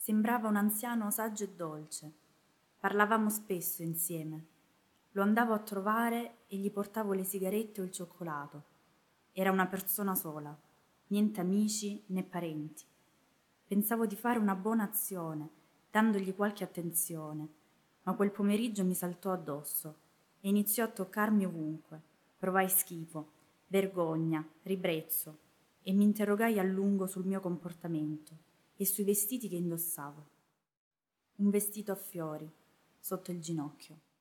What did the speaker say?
Sembrava un anziano saggio e dolce. Parlavamo spesso insieme. Lo andavo a trovare e gli portavo le sigarette o il cioccolato. Era una persona sola, niente amici né parenti. Pensavo di fare una buona azione, dandogli qualche attenzione, ma quel pomeriggio mi saltò addosso e iniziò a toccarmi ovunque. Provai schifo, vergogna, ribrezzo e mi interrogai a lungo sul mio comportamento e sui vestiti che indossavo. Un vestito a fiori, sotto il ginocchio.